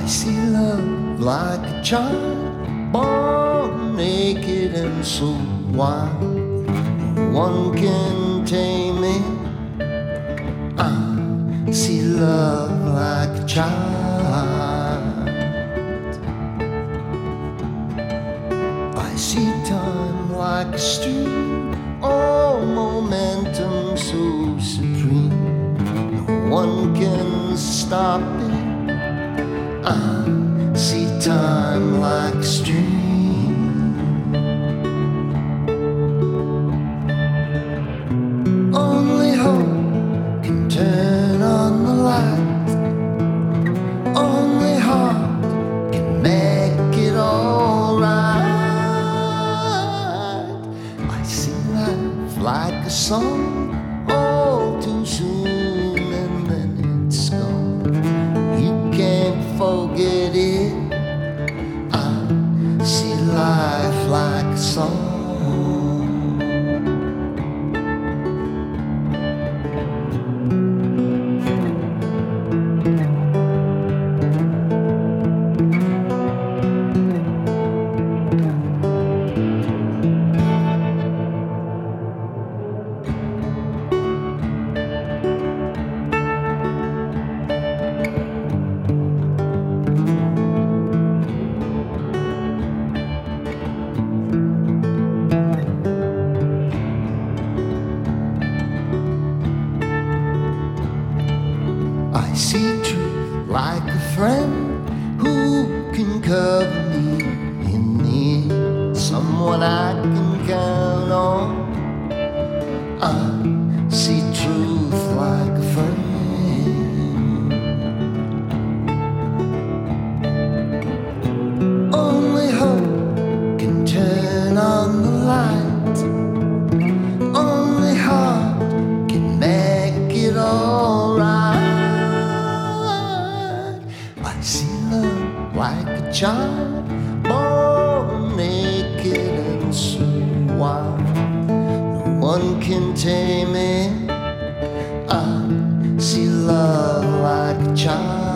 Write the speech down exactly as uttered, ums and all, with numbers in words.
see love like a child, born naked and so wild. No one can tame it. I see love like a child. I see time like a stream, all momentum so supreme. No one can stop it. I see time like a stream. Only hope can turn on the light. Only heart can make it all right. I see life like a song, all too soon, and then it's gone. You can't forget it. I see life like a song. I see truth like a friend who can cover me in need, someone I can count on. I see truth like a friend. Only hope can turn on the light. Only heart can make it all right. I see love like a child, born naked and so wild. No one can tame it. I see love like a child.